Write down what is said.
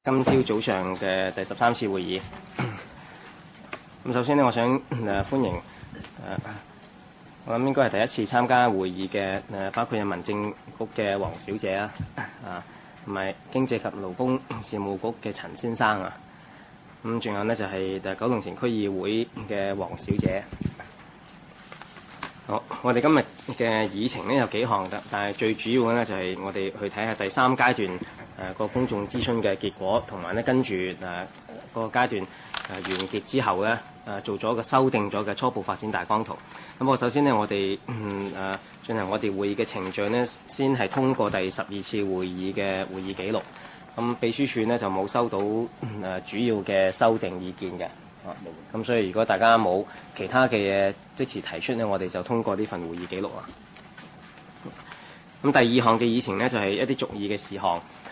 今朝早上嘅第13次會議。咁首先呢，我想歡迎我諗應該係第一次參加會議嘅包括有民政局嘅黃小姐啊，同埋經濟及勞工事務局嘅陳先生啊。咁仲有呢，就係九龍城區議會嘅黃小姐。好，我哋今日嘅議程呢有幾項嘅，但係最主要嘅呢就係我哋去睇下第三階段個公眾諮詢嘅結果，同埋呢跟住個階段完結之後呢做咗個修訂咗嘅初步發展大綱圖。咁我首先呢，我哋進行我哋會議嘅程序呢，先係通過第12次會議嘅會議記錄。咁秘書處呢就冇收到主要嘅修訂意見嘅。咁所以如果大家冇其他嘅嘢即時提出呢，我哋就通過呢份會議記錄啦。咁第二項嘅議程呢，就係一啲續議嘅事項。